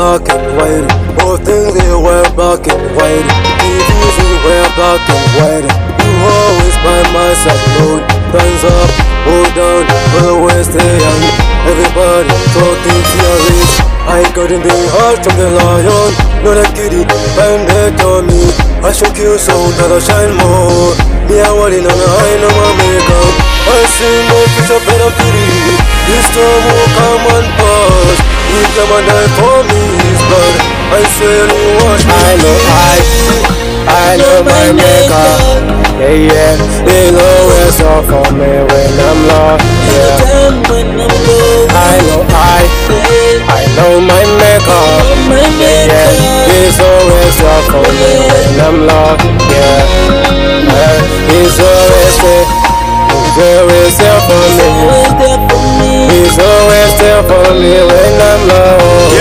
black and white. Both things they were black and white. TVs we were black and white. You always by my side, Lord. Hands up, hold down, always stay on. Everybody talking theories. I got him being hard from the lion. Not a kiddie, bandit on me. I should kill so that I shine more. Me I want it on a high, no more makeup. I see more fish up in a pity. This storm will come and pass. He come and die for me, his blood. I say you wash me. I know my maker. Yeah, yeah. He always up for me when I'm lost. Yeah. I know my maker. Yeah, yeah. He's always up for me when I'm lost. Yeah. He's always there. He's always there for me. He's always there for me when I'm lost.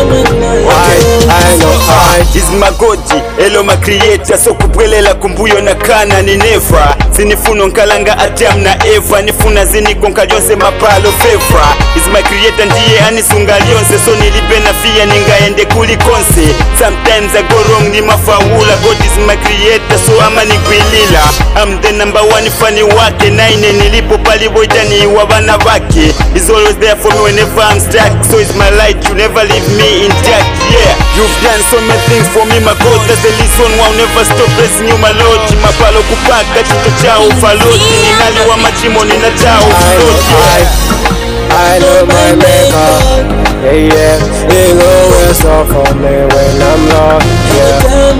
I know He's my God, elo my creator. So kubwelela kumbuyo na kana ni nefa. Sinifuno nkalanga Adam na Eva. Nifuna zini konka lyonse mapalo fevra. He's my creator ndiye anisunga lyonse. So nilipe na fia ningaende kulikonse. Sometimes I go wrong ni mafawula. God is my creator so ama nigwilila. I'm the number one funny wake. Naine nilipo paliboja ni wabana wake. He's always there for me whenever I'm stuck. So it's my light, you never leave me intact. Yeah, you've done so many things for me, my God. That's the reason why I'll never stop blessing you, my Lord. Mapalo kupaka chito chao faloti. Ninali wa machimo nina chao faloti. I know my maker. Yeah, yeah. He'll always up for me when I'm lost. Yeah.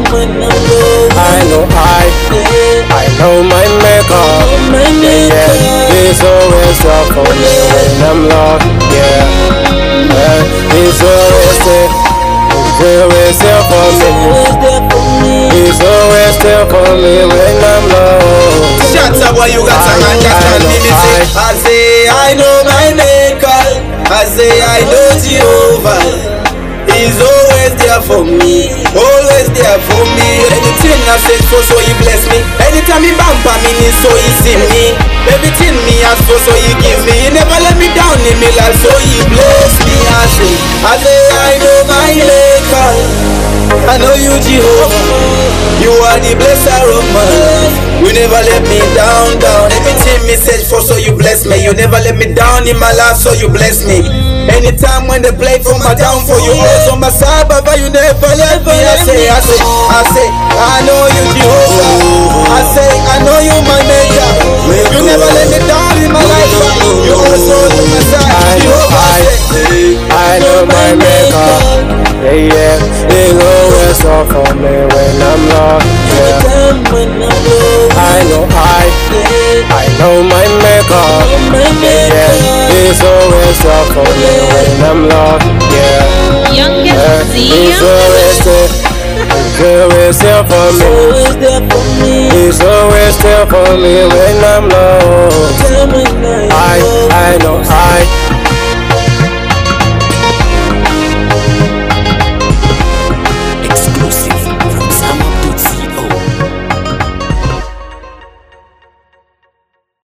I know my maker. Yeah, yeah. He's always up for me when I'm lost. Yeah. He's always there. He's always there for me. He's always there for me when I'm lost. Shut up, boy, you got to understand me. I say I know my maker. I say I know Jehovah. He's always there for me, always there for me. Anything I say so he bless me. Anytime he bump me, so he see me. Everything me ask for, so he give me. He never let me down in me life, so he bless me. I say I know my maker. I know you Jehovah. You are the blesser of my life. You never let me down. Everything me search for, so you bless me. You never let me down in my life, so you bless me. Anytime when they play for my downfall, you always on my side, Baba, you never let me. I say, I know you Jehovah. I know you my maker. You never let me down in my life, you always on my side. I know my maker. Yeah, yeah. He'll always up for me when I'm lost. Yeah. I know my maker. Yeah, yeah. He's always up for me when I'm lost. Yeah. He's always there. He's always there for me. He's always there for me when I'm lost. I know